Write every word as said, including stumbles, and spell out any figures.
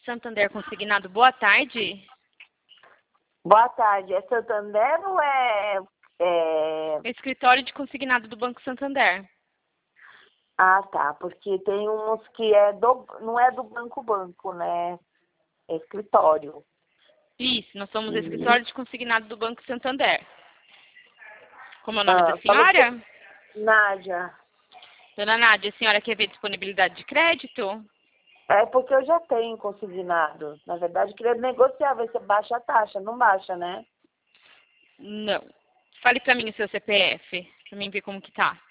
Santander Consignado, boa tarde. Boa tarde. É Santander ou é, é... Escritório de consignado do Banco Santander. Ah, tá. Porque tem uns que é do... não é do Banco Banco, né? É escritório. Isso, nós somos Uhum. escritório de consignado do Banco Santander. Como é o nome Ah, da falou senhora? que... Nádia. Dona Nádia, a senhora quer ver disponibilidade de crédito? É porque eu já tenho consignado. Na verdade, eu queria negociar, ver se baixa a taxa. Não baixa, né? Não. Fale pra mim o seu C P F, pra mim ver como que tá.